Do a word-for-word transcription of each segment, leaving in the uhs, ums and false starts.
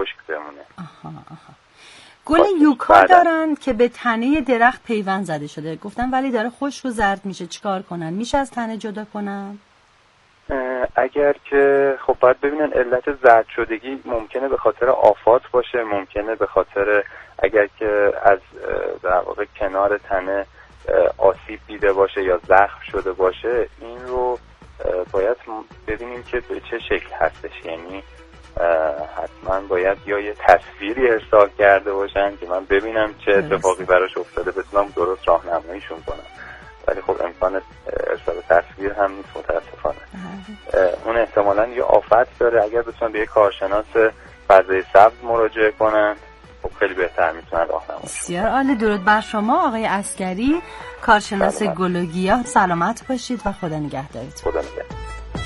خشک بمونه. آها آها. گل یوکا دارن که به تنه درخت پیوند زده شده، گفتن ولی داره خشک و زرد میشه، چیکار کنن؟ میشه از تنه جدا کنن؟ اگر که خب باید ببینن علت زرد شدگی ممکنه به خاطر آفات باشه، ممکنه به خاطر اگر که از در واقع کنار تنه آسیب دیده باشه یا زخم شده باشه، این رو باید ببینیم که به چه شکل هستش. یعنی حتما باید یا یه تصویری ارسال کرده باشن که من ببینم چه اتفاقی براش افتاده، بتونم درست راهنماییشون کنم. ولی خب امکان ارسال تصویر هم نیست متاسفانه. اون احتمالاً یه آفت داره. اگر بتونن به یه کارشناس فضای سبز مراجعه کنن خب خیلی بهتر میتونن راهنمایی. بسیار عالی. درود بر شما آقای عسکری، کارشناس گل و گیاه. سلامت باشید و خدا نگهدارتون. خدا نگهدار.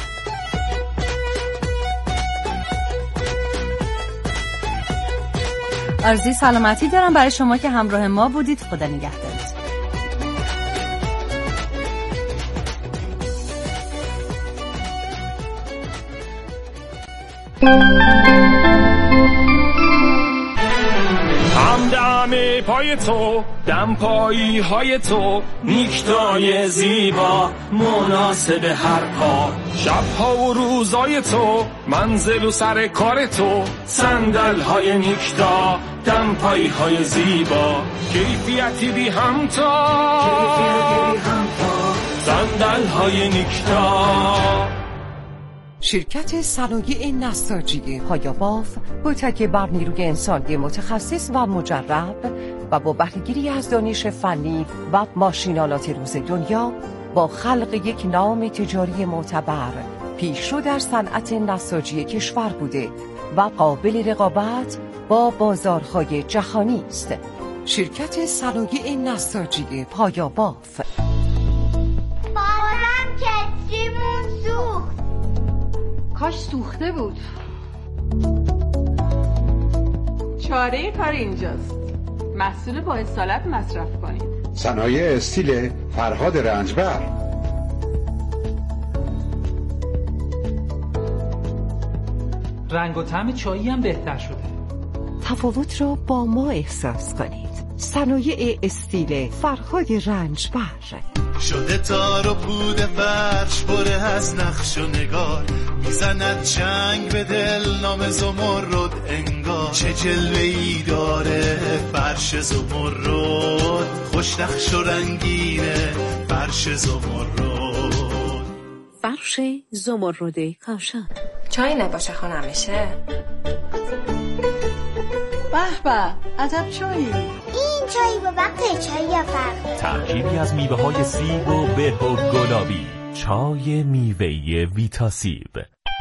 آرزوی سلامتی دارم برای شما که همراه ما بودید. خدا نگهدارتون. همدم پای تو، دم پایی های تو، نیکتای زیبا مناسب هر کار، شبها و روزای تو، منزل و سر کار تو، صندل های نیکتا، دم پایی های زیبا، کیفیتی بی همتا، صندل های نیکتا. شرکت صنایع نساجی هایاباف با تکیه بر نیروی انسانی متخصص و مجرب و با بهره‌گیری از دانش فنی و ماشینالات روز دنیا با خلق یک نام تجاری معتبر پیشرو در صنعت نساجی کشور بوده و قابل رقابت با بازارهای جهانی است. شرکت صنایع نساجی هایاباف. بارم کتریمون سوخت. کاش سوخته بود. چاره کار اینجاست. محصول با اصالت مصرف کنید. صنایع استیل فرهاد رنجبر. رنگ و طعم چایی هم بهتر شده. تفاوت را با ما احساس کنید. صنایع استیل فرهاد رنجبر. شده تار و پود فرش بره از نقش و نگار، میزند چنگ به دل نام زمرد انگار، چه جلوه‌ای داره فرش زمرد، خوش نقش و رنگینه فرش زمرد. فرش زمرد کاشان. چای نباشه خانم میشه؟ به به عجب چایی. این چایی با وقت چایی یا فرق ترکیبی از میوه های سیب و به و گلابی. چای میوه‌ای ویتاسیب.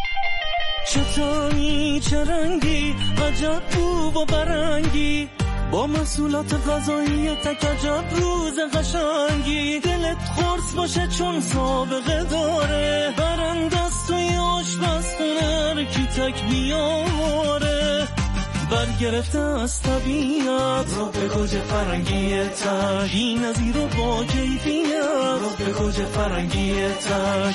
چطوری چه رنگی عجب بو و برنگی، با محصولات غذایی تک عجب روز قشنگی، دلت خورس باشه چون سابقه داره، برندست توی آشپزخونه کی تک بیاره، برگرفته از طبیعت رو به گوج فرنگی تک، این نظیر رو با کیفیت رو به گوج فرنگی تک.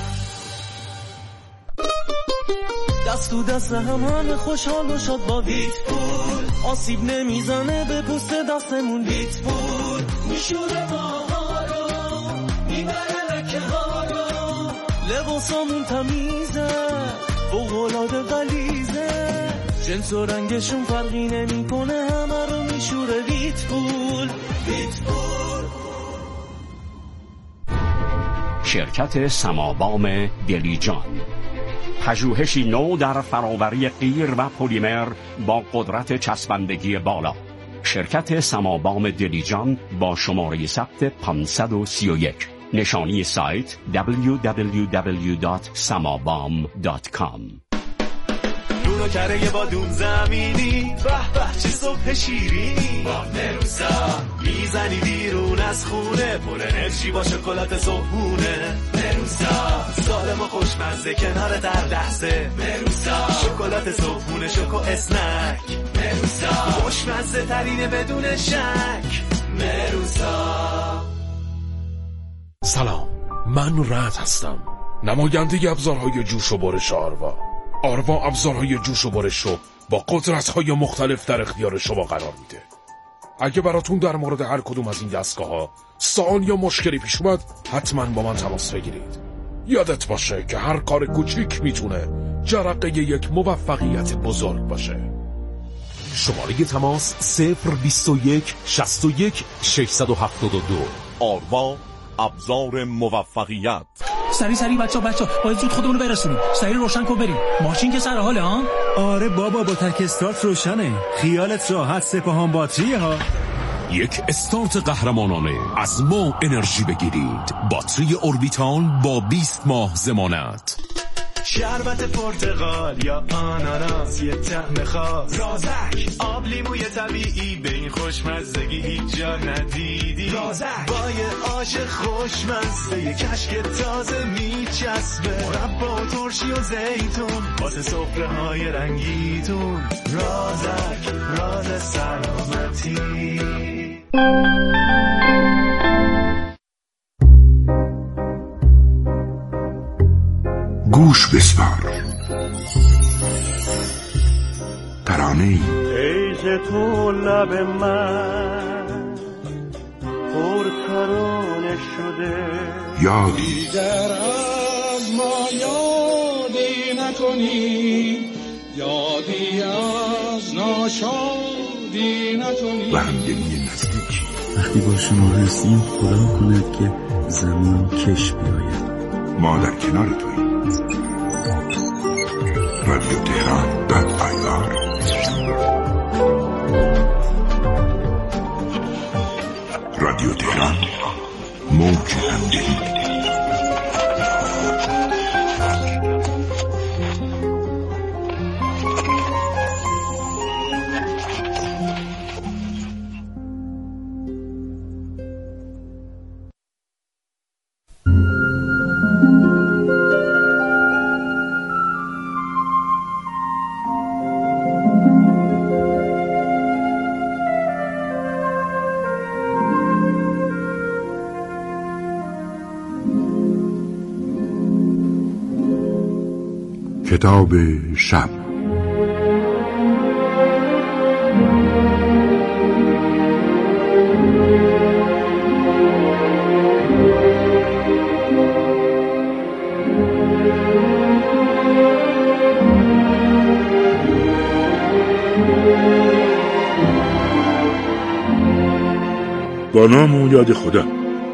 دست تو دست همه خوشحال و شاد با ویت پول، آسیب نمیزنه به پوست دستمون. ویت پول میشوره ماها رو، میبره لکه ها رو، لباسامون تمیزه فوق‌العاده غلیظه، جنس و رنگشون فرقی نمیکنه همه رو میشوره. ویت پول. ویت پول. شرکت سمابام دلیجان، پژوهشی نو در فراوری غیر و پلیمر با قدرت چسبندگی بالا. شرکت سمابام دلیجان با شماره ثبت پانصد و سی و یک. نشانی سایت دبلیو دبلیو دبلیو دات سمابام دات کام. نونو کره با دون زمینی، به به چه صبح شیرینی، با مروسا میزنی بیرون از خونه، پر انرژی با شکلات صبحونه. مروسا سالم و خوشمزه کنار در لحظه، مروسا شکلات صبحونه شوکو اسنک، مروسا خوشمزه ترینه بدون شک. مروسا. سلام، من رعد هستم، نماینده ابزارهای جوش و برش آروا. آروا ابزارهای جوش و برش رو با قدرت‌های مختلف در اختیار شما قرار میده. اگه براتون در مورد هر کدوم از این دستگاه‌ها سوال یا مشکلی پیش اومد، حتما با من تماس بگیرید. یادت باشه که هر کار کوچیک میتونه جرقه یک موفقیت بزرگ باشه. شماره تماس صفر بیست و یک شصت و یک ششصد و هفتاد و دو. آروا، ابزار موفقیت. سری سری بچه بچه باید زود خودمونو برسونیم. سری روشن کن بریم. ماشین که سر حاله ها؟ آره بابا، با ترک استارت روشنه. خیالت راحت، سپاهان باتریه ها. یک استارت قهرمانانه. از ما انرژی بگیرید. باتری اوربیتال با بیست ماه ضمانت. شربت پرتقال یا آناناس، یه طعم خاص. رازک، آب لیموی طبیعی، به این خوشمزگی هیچ جا ندیدی. رازک، با یه آش خوشمزه، یه کشک تازه میچسبه. مربا و ترشی و زیتون، واسه سفره های رنگیتون. رازک، راز سلامتی. گوش بسپار. ترانه ای ایز تو لب من پر ترانه شده، یادی دیگر از ما یادی نکنی، یادی از ناشادی نکنی. و همدلی نزدیکی. وقتی با شما هستیم خدا کند که زمان کش بیاید. ما در کنار توییم. رادیو تهران دات آی آر. رادیو تهران، موج همدلی. کتاب شب. با نام و یاد خدا.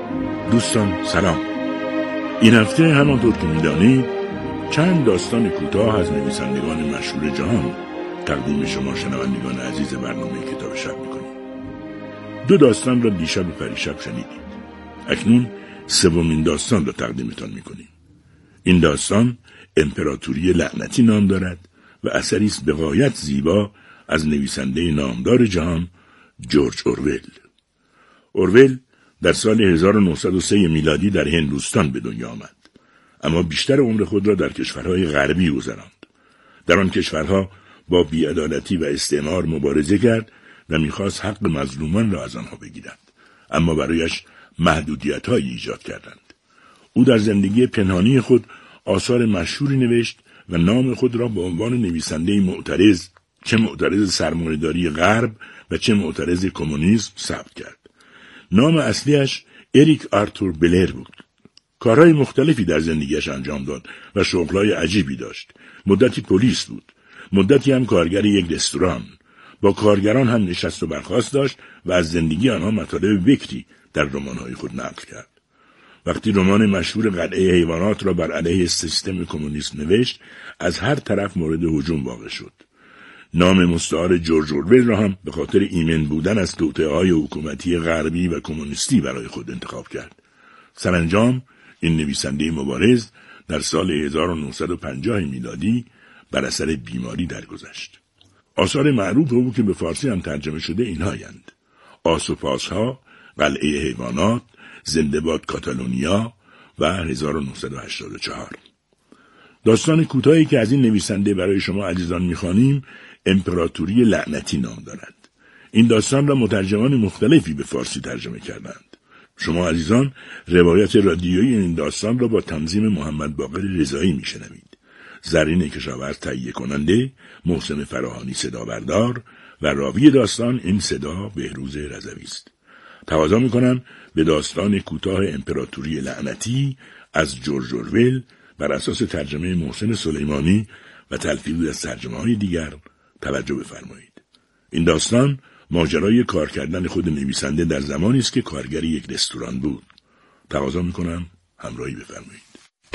دوستان سلام. این هفته همانطور که می‌دانید چند داستان کوتاه از نویسندگان مشهور جهان تقدیم شما شنوندگان عزیز برنامه کتاب شب می‌کنیم. دو داستان را دیشب و پریشب شنیدید. اکنون سومین داستان را تقدیمتان می‌کنیم. این داستان امپراتوری لعنتی نام دارد و اثری است به غایت زیبا از نویسنده نامدار جهان جورج اورول. اورول در سال هزار و نهصد و سه میلادی در هندوستان به دنیا آمد، اما بیشتر عمر خود را در کشورهای غربی گذراند. در آن کشورها با بی‌عدالتی و استعمار مبارزه کرد و می‌خواست حق مظلومان را از آنها بگیرد، اما برایش محدودیت‌هایی ایجاد کردند. او در زندگی پنهانی خود آثار مشهوری نوشت و نام خود را به عنوان نویسنده معترض، چه معترض سرمایه‌داری غرب و چه معترض کمونیسم ثبت کرد. نام اصلیش اریک آرتور بلر بود. کارهای مختلفی در زندگیش انجام داد و شغلهای عجیبی داشت. مدتی پلیس بود، مدتی هم کارگر یک رستوران. با کارگران هم نشست و برخاست داشت و از زندگی آنها مطالب بکری در رمان‌های خود نقل کرد. وقتی رمان مشهور قلعه حیوانات را بر علیه سیستم کمونیسم نوشت، از هر طرف مورد هجوم واقع شد. نام مستعار جورج اورول را هم به خاطر ایمن بودن از توطئه‌های حکومتی غربی و کمونیستی برای خود انتخاب کرد. سرانجام این نویسنده مبارز در سال هزار و نهصد و پنجاه میلادی بر اثر بیماری درگذشت. آثار معروف او که به فارسی هم ترجمه شده اینهایند: آس و پاسها، قلعه حیوانات، زنده باد کاتالونیا و هزار و نهصد و هشتاد و چهار. داستان کوتاهی که از این نویسنده برای شما عزیزان می‌خوانیم امپراتوری لعنتی نام دارد. این داستان را مترجمان مختلفی به فارسی ترجمه کردند. شما عزیزان روایت رادیویی این داستان را با تنظیم محمد باقر رضایی میشنوید. زرین کشاورز تهیه کننده، محسن فراهانی صدا بردار و راوی داستان این صدا بهروز رضوی است. تقاضا میکنم به داستان کوتاه امپراتوری لعنتی از جورج اورول بر اساس ترجمه محسن سلیمانی و تلفیقی از ترجمه‌های دیگر توجه بفرمایید. این داستان ماجرای کار کردن خود نویسنده در زمانی است که کارگر یک رستوران بود. تقاضا میکنم همراهی بفرمایید.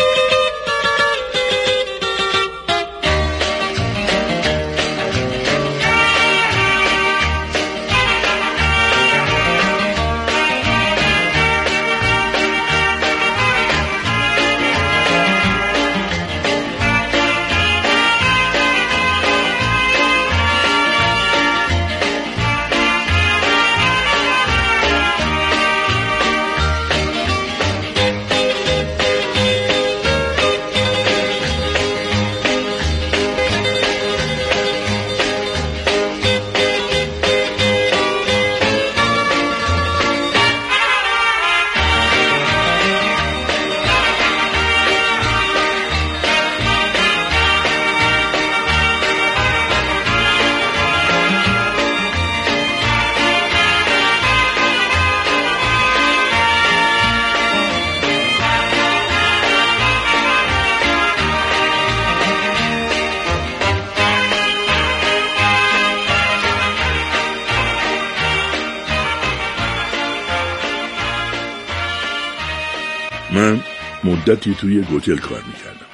من مدتی توی یک هتل کار میکردم.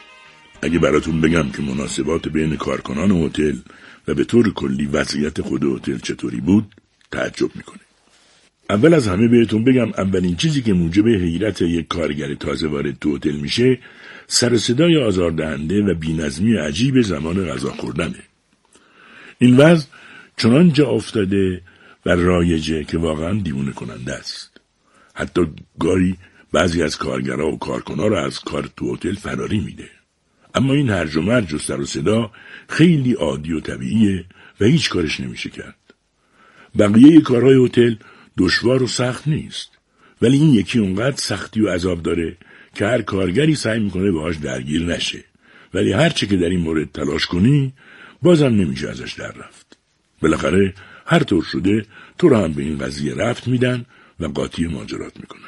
اگه براتون بگم که مناسبات بین کارکنان هتل و به طور کلی وضعیت خود هتل چطوری بود، تعجب میکنه. اول از همه بهتون بگم اولین چیزی که موجب حیرت یک کارگر تازه وارد تو هتل میشه، سر صدای آزاردهنده و بی‌نظمی عجیب زمان غذا خوردنه. این وضع چنان جا افتاده و رایجه که واقعا دیوونه کننده است. حتی گاهی بعضی از کارگرها و کارکنان را از کار تو هتل فراری میده. اما این هرج و مرج و سر و صدا خیلی عادی و طبیعیه و هیچ کارش نمیشه کرد. بقیه کارهای هتل دشوار و سخت نیست، ولی این یکی اونقدر سختی و عذاب داره که هر کارگری سعی میکنه باهاش درگیر نشه، ولی هر چه که در این مورد تلاش کنی بازم نمیشه ازش در رفت. بالاخره هر طور شده تو رو هم به این قضیه رفت میدن و قاطی ماجرات میکنن.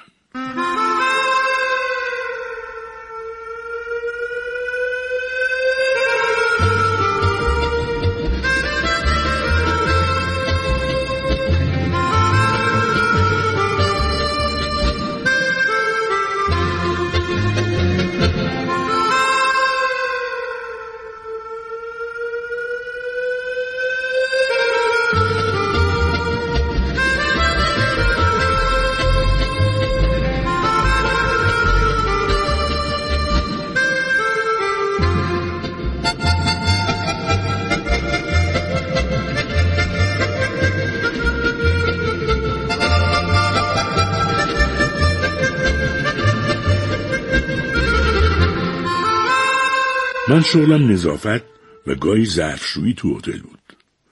من شغلم نظافت و گاهی ظرفشویی تو هتل بود.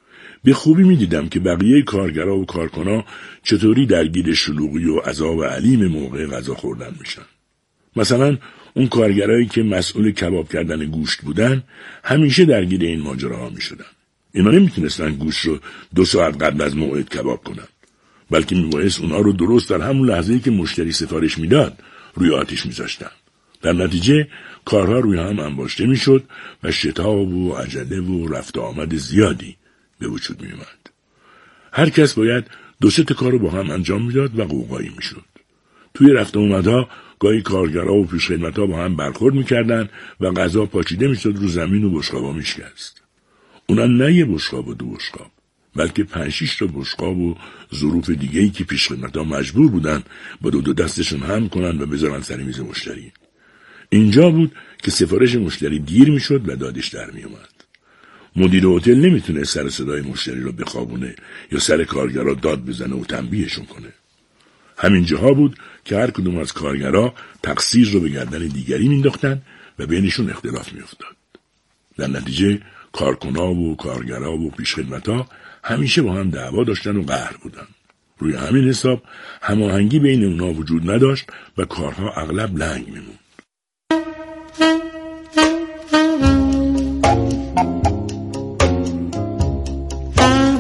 به خوبی می دیدم که بقیه کارگرها و کارکنان چطوری درگیر شلوغی و عذاب علیم موقع غذا خوردن میشن. مثلا اون کارگرایی که مسئول کباب کردن گوشت بودن همیشه درگیر این ماجراها می شدن. اینا نمیتونستن گوشت رو دو ساعت قبل از موعد کباب کنن، بلکه میبایست اونا رو درست در همون لحظه‌ای که مشتری سفارش میداد روی آتش میذاشتن. در نتیجه کارها روی هم انباشته میشد و شتاب و عجله و رفت آمد زیادی به وجود می اومد. هر کس باید دو سه تا کار رو با هم انجام میداد و قوقایی میشد. توی رفت آمدها گاهی کارگرها و پیشخدمت‌ها با هم برخورد میکردن و غذا پاچیده میشد رو زمین و بشقابا میشکست. اونا نه یه بشقاب و دو بشقاب، بلکه پنج شش تا بشقاب و ظروف دیگه‌ای که پیشخدمت‌ها مجبور بودن با دو دو دستشون هم کنن و بذارن سر میز مشتری. اینجا بود که سفارش مشتری دیر میشد و دادش در می اومد. مدیر هتل نمیتونه سر صدای مشتری رو بخوابونه یا سر کارگرها داد بزنه و تنبیهشون کنه. همین جاها بود که هر کدوم از کارگرها تقصیر رو به گردن دیگری مینداختن و بینشون اختلاف میافتاد. در نتیجه کارکنان و کارگرها و پیشخدمت‌ها همیشه با هم دعوا داشتن و قهر بودن. روی همین حساب هماهنگی بین اونها وجود نداشت و کارها اغلب لنگ میموند.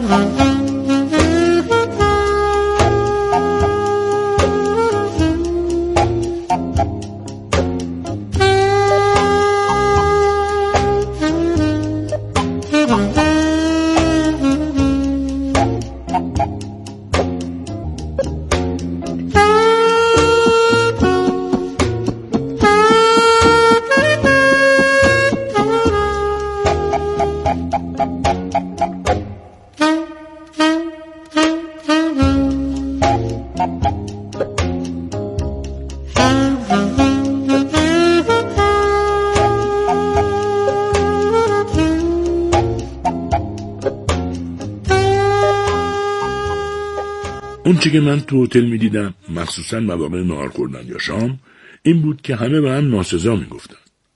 اون چی که من تو هتل می دیدم مخصوصا مواقع نهار خوردن یا شام این بود که همه به هم ناسزا می گفتن.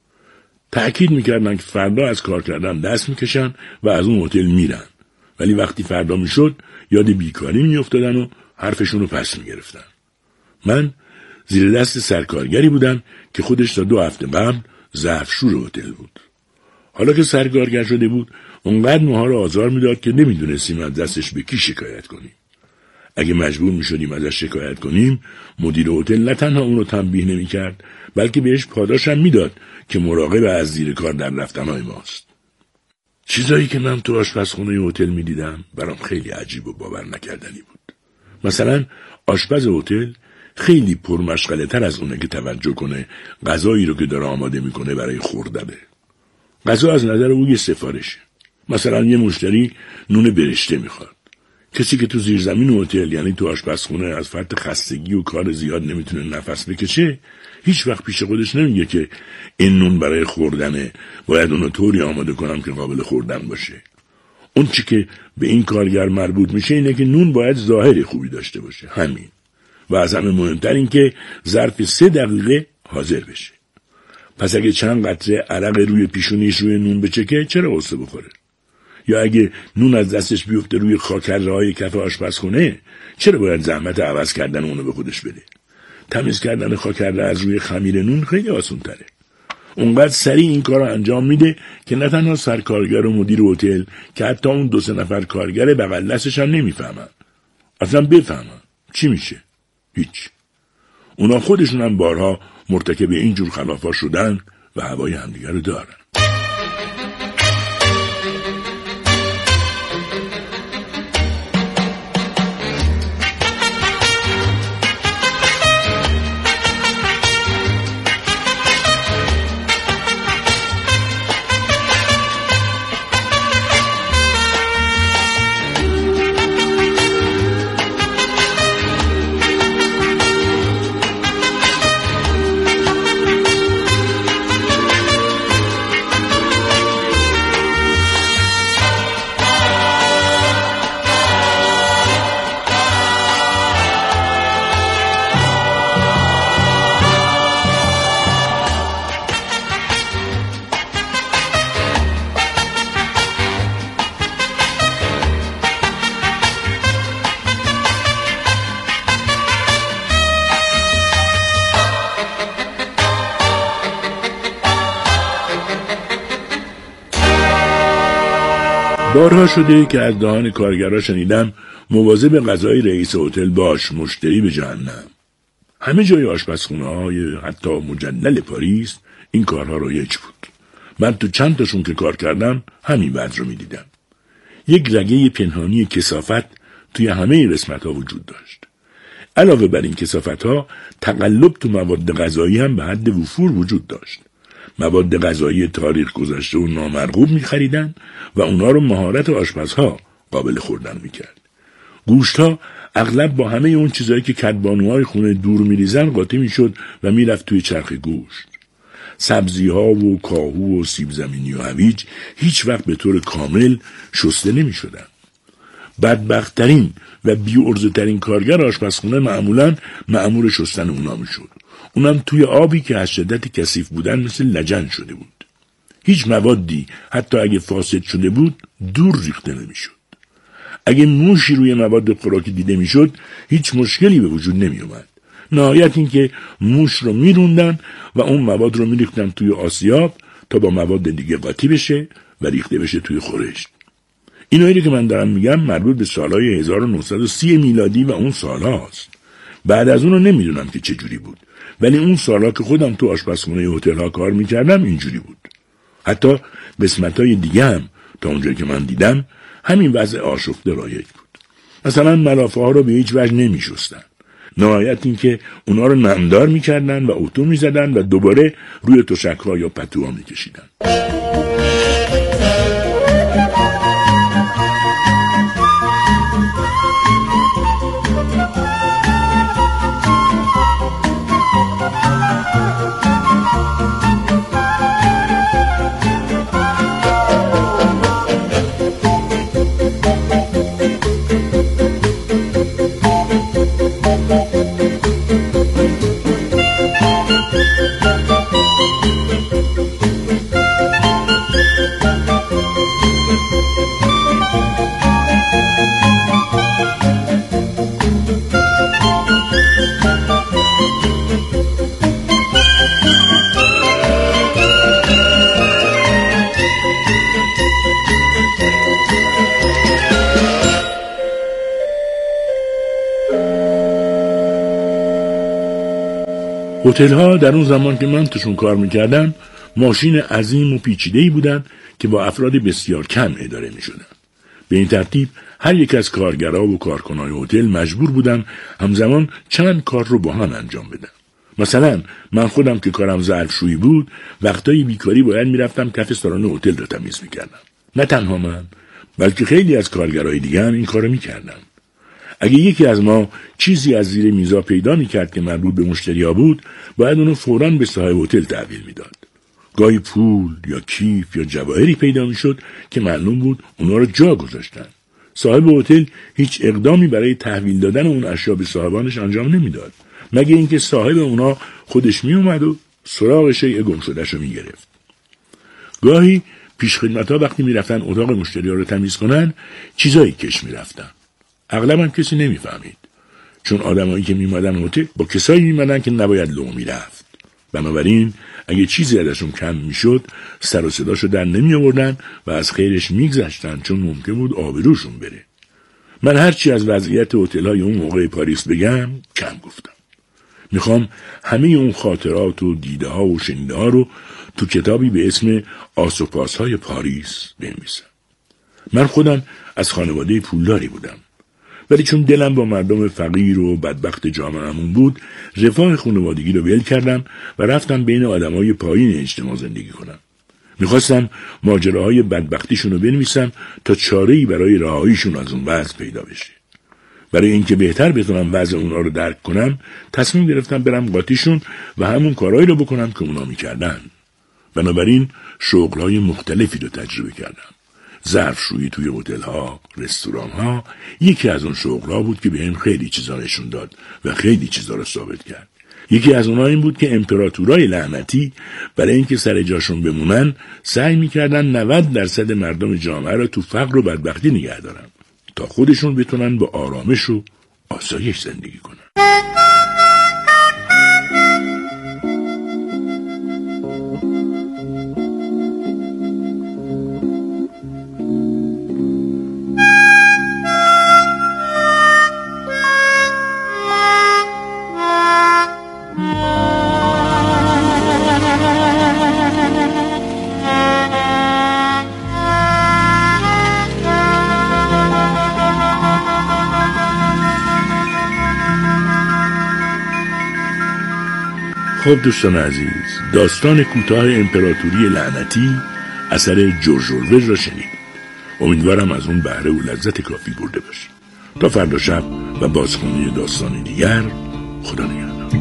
تأکید می کردن که فردا از کار کردن دست می کشن و از اون هتل میرن، ولی وقتی فردا می شد یاد بیکاری می افتادن و حرفشون رو پس می گرفتن. من زیر دست سرکارگری بودم که خودش تا دو هفته قبل ظرفشور هتل بود. حالا که سرکارگر شده بود اونقدر ماها رو آزار میداد که نمیدونستیم از دستش به کی شکایت کنیم. اگه مجبور می شدیم ازش شکایت کنیم مدیر هتل نه تنها اون رو تنبیه نمی کرد بلکه بهش پاداش هم می داد که مراقب از زیر کار در رفتنهای ماست. چیزایی که من تو آشپزخونه هتل می دیدم برام خیلی عجیب و باور نکردنی بود. مثلا آشپز هتل خیلی پرمشغله تر از اونه که توجه کنه غذایی رو که داره آماده میکنه برای خوردنه. غذا از نظر او یه سفارشه. مثلا یه مشتری نون برشته میخواد. کسی که تو زیرزمین هتل یعنی تو آشپزخونه از فرط خستگی و کار زیاد نمیتونه نفس بکشه هیچ وقت پیش خودش نمیگه که این نون برای خوردنه، باید اونو طوری آماده کنم که قابل خوردن باشه. اون چی که به این کارگر مربوط میشه اینه که نون باید ظاهر خوبی داشته باشه، همین. و از همه مهمتر این که ظرف سه دقیقه حاضر بشه. پس اگه چند قطره عرق روی پیشونیش روی نون بچکه چرا قصه بخوره؟ یا اگه نون از دستش بیفته روی خاکره‌های کف آشپزخونه چرا باید زحمت عوض کردن اونو به خودش بده؟ تمیز کردن خاکره از روی خمیر نون خیلی آسان تره. اونقدر سریع این کار رو انجام میده که نه تنها سرکارگر و مدیر هتل که حتی اون دو سه نفر کارگر بغل دستش هم نمیفهمن. اصلا بفهمن چی میشه؟ هیچ. اونا خودشون هم بارها مرتکب اینجور خلافا شدن و هوای همدیگر رو دارن. بارها شده که از دهان کارگرها شنیدم مواظب غذای رئیس هتل باش، مشتری به جهنم. همه جای آشپزخونه های حتی مجلل پاریس این کارها رایج بود. من تو چند تاشون که کار کردم همین وضع رو میدیدم. یک رگه پنهانی کثافت توی همه قسمت ها وجود داشت. علاوه بر این کثافت ها تقلب تو مواد غذایی هم به حد وفور وجود داشت. مواد غذایی تاریخ گذشته و نامرغوب می‌خریدن و اونا رو مهارت آشپزها قابل خوردن می‌کرد. گوشت‌ها اغلب با همه اون چیزایی که کدبانوهای خونه دور می‌ریزن قاطی می‌شد و می‌رفت توی چرخ گوشت. سبزی‌ها و کاهو و سیب زمینی و هویج هیچ وقت به طور کامل شسته نمی‌شدن. بدبخت‌ترین و بی‌عرضه‌ترین کارگر آشپزخونه معمولاً مأمور شستن اونا می‌شد. اونم توی آبی که از شدت کثیف بودن مثل لجن شده بود. هیچ موادی حتی اگه فاسد شده بود دور ریخته نمیشد. اگه موشی روی مواد خوراکی دیده میشد هیچ مشکلی به وجود نمی اومد. نهایت این که موش رو میروندن و اون مواد رو میریختن توی آسیاب تا با مواد دیگه قاطی بشه و ریخته بشه توی خورشت. اینایی که من دارم میگم مربوط به سالهای هزار و نهصد و سی میلادی و اون سالهاست. بعد از اون رو نمیدونم که چه جوری بود، ولی اون سالها که خودم تو آشپزخونه هتل ها کار میکردم اینجوری بود. حتی قسمت‌های دیگه هم تا اونجایی که من دیدم همین وضع آشفته رایج بود. مثلا ملافه ها رو به هیچ وجه نمیشستن. نهایت این که اونا رو نمدار میکردن و اتو میزدن و دوباره روی تشک‌ها یا پتوها میکشیدن. هتل ها در اون زمان که من توشون کار میکردم ماشین عظیم و پیچیده‌ای بودن که با افراد بسیار کم اداره میشدن. به این ترتیب هر یک از کارگرها و کارکنان هتل مجبور بودن همزمان چند کار رو با هم انجام بدن. مثلا من خودم که کارم ظرفشویی بود، وقتایی بیکاری باید میرفتم کف سالن هتل رو تمیز میکردم. نه تنها من، بلکه خیلی از کارگرای دیگه هم این کارو میکردن. اگه یکی از ما چیزی از زیر میزا پیدا میکرد که مربوط به مشتری‌ها بود، باید اونو فوراً به صاحب هتل تحویل میداد. گاهی پول یا کیف یا جواهری پیدا میشد که معلوم بود اونا رو جا گذاشتن. صاحب هتل هیچ اقدامی برای تحویل دادن اون اشیا به صاحبانش انجام نمیداد، مگه اینکه صاحب اونا خودش میومد و سراغ شیء گم شدهشو میگرفت. گاهی پیشخدمت‌ها وقتی میرفتن اتاق مشتری‌ها رو تمیز کنن، چیزایی کش میرفتن. اغلبا کسی نمیفهمید، چون آدمایی که میمدن هتل با کسایی میمدن که نباید لو میرفت. بنابراین اگه چیزی ازشون کم میشد سر و صداشو در نمی آوردن و از خیرش میگذشتن، چون ممکن بود آبروشون بره. من هرچی از وضعیت هتل‌های اون موقع پاریس بگم کم گفتم. میخوام همه اون خاطرات و دیده ها و شنیده ها رو تو کتابی به اسم آسوپاس‌های پاریس بنویسم. من خودم از خانواده پولداری بودم، ولی چون دلم با مردم فقیر و بدبخت جامعه‌مون بود، رفاه خانوادگی رو ول کردم و رفتم بین آدمای پایین اجتماع زندگی کنم. میخواستم ماجراهای بدبختیشون رو بنویسم تا چاره‌ای برای رهاییشون از اون وضع پیدا بشه. برای اینکه بهتر بتونم وضع اونا رو درک کنم، تصمیم گرفتم برم قاطیشون و همون کارهایی رو بکنم که اونا میکردن. بنابراین شغل‌های مختلفی رو تجربه کردم. ظرفشویی توی هتل‌ها، رستوران‌ها یکی از اون شغل‌ها بود که بهم خیلی چیزا نشون داد و خیلی چیزا رو ثابت کرد. یکی از اونها این بود که امپراتورای لعنتی برای اینکه سر جاشون بمونن سعی می‌کردن نود درصد مردم جامعه رو تو فقر و بدبختی نگه دارن تا خودشون بتونن با آرامش و آسایش زندگی کنن. خب دوستان عزیز، داستان کوتاه امپراتوری لعنتی اثر جورج اروئل را شنید. امیدوارم از اون بهره و لذت کافی برده باشید. تا فردا شب و بازخوانی داستان دیگر، خدا نگهدار.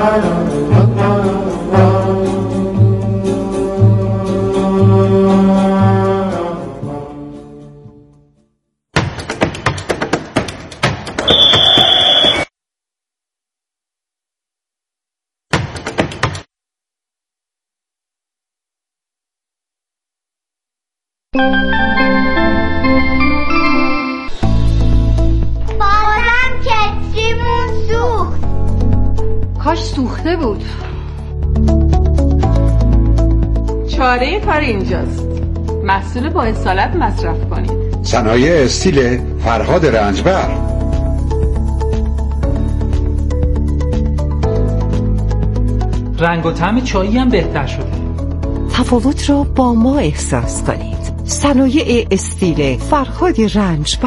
بازم کتریمون سوخت. کاش سوخته بود. چاره کار اینجاست. محصول با اصالت مصرف کنید. صنایع استیل فرهاد رنجبر. رنگ و طعم چایی هم بهتر شده. تفاوت را با ما احساس کنید. صنایع استیل فرهاد رنجبر.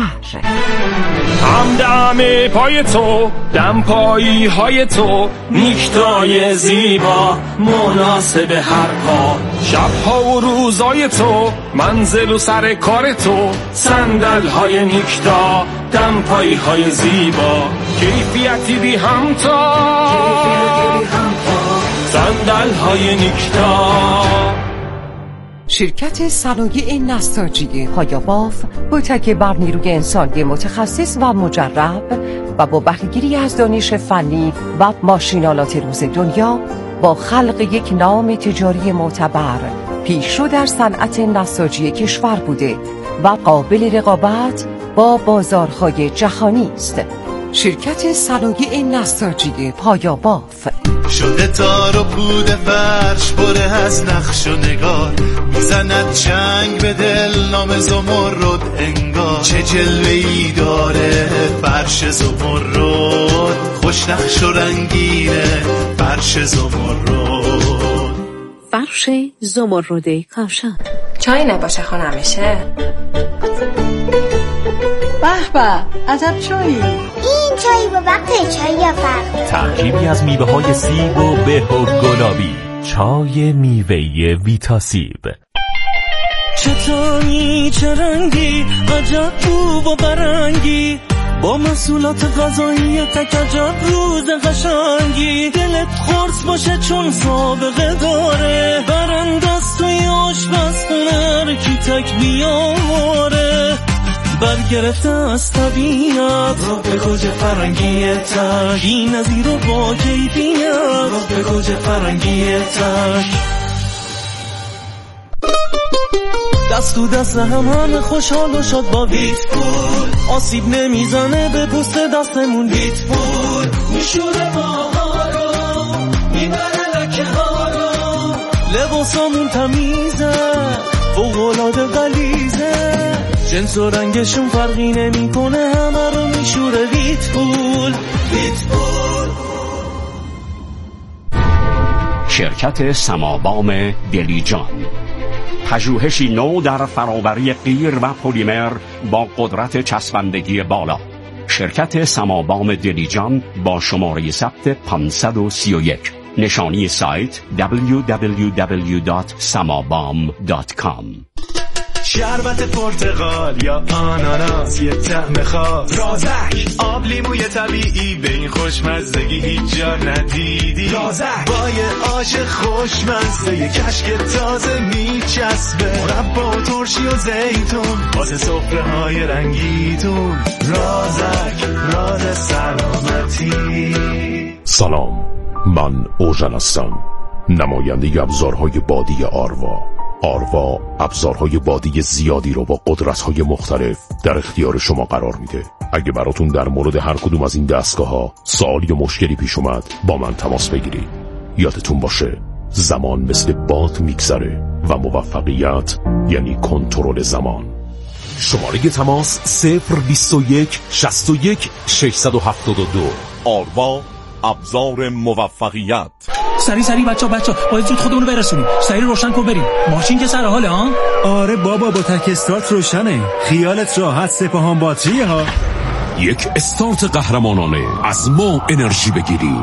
همدم پای تو، دم پایی های تو، نیکتای زیبا مناسب هر کار. شبها و روزای تو، منزل و سر کار تو، صندل های نیکتا، دم پایی های زیبا، کیفیتی بی همتا، صندل های نیکتا. شرکت صنایع نساجی هایاباف با تکیه بر نیروی انسانی متخصص و مجرب و با بهره‌گیری از دانش فنی و ماشینالات روز دنیا با خلق یک نام تجاری معتبر پیشرو در صنعت نساجی کشور بوده و قابل رقابت با بازارهای جهانی است. شرکت صنایع نساجی هایاباف. شده تار و پود فرش بره از نقش و نگار، میزند چنگ به دل نام زمرد انگار. چه جلوه‌ای داره فرش زمرد، خوش نقش و رنگینه فرش زمرد. فرش زمرد کاشان. چای نباشه خانمشه. به به، عجب چایی. این چای با وقت چای یا فرق. ترکیبی از میوه های سیب و به و گلابی. چای میوه ویتاسیب. چه تانی چه رنگی، عجب بو و برنگی، با محصولات غذایی تک عجب روز قشنگی. دلت خورس باشه چون سابقه داره، برندست توی آشپزخونه کی تک بیاره. برگرفته از طبیعت را به گوج فرنگی تک، بی نظیر و با کیفیت را به گوج فرنگی تک. دست تو دست هم همه خوشحال و شاد با ویت پول، آسیب نمیزنه به پوست دستمون. ویت پول میشوره ماها رو، میبره لکه ها رو، لباسامون تمیزه فوق‌العاده غلیظه، جنس و رنگشون فرقی نمی کنه، همه رو میشوره ویت پول. ویت پول. شرکت سمابام دلیجان، پژوهشی نو در فراوری قیر و پلیمر با قدرت چسبندگی بالا. شرکت سمابام دلیجان با شماره ثبت پانصد و سی و یک. نشانی سایت دبلیو دبلیو دبلیو دات سمابام دات کام. شربت پرتقال یا آناناس، یه طعم خاص، رازک، آب لیموی طبیعی، به این خوشمزگی هیچ جا ندیدی. رازک با یه آش خوشمزه، یه کشک تازه میچسبه، مربا و ترشی و زیتون واسه سفره های رنگیتون. رازک، راز سلامتی. سلام، من اوژن هستم، نماینده ابزارهای بادی آروا. آروا ابزارهای بادی زیادی رو با قدرت‌های مختلف در اختیار شما قرار میده. اگه براتون در مورد هر کدوم از این دستگاه‌ها سوال یا مشکلی پیش اومد، با من تماس بگیرید. یادتون باشه زمان مثل باد میگذره و موفقیت یعنی کنترل زمان. شماره تماس صفر بیست و یک شصت و یک ششصد و هفتاد و دو. آروا ابزار موفقیت. سری سری بچا بچا باید زود خودمونو برسونیم. سری روشن کن بریم. ماشین که سر حاله ها؟ آره بابا، با تک استارت روشنه. خیالت راحت، سپاهان باتری ها. یک استارت قهرمانانه. از ما انرژی بگیرید.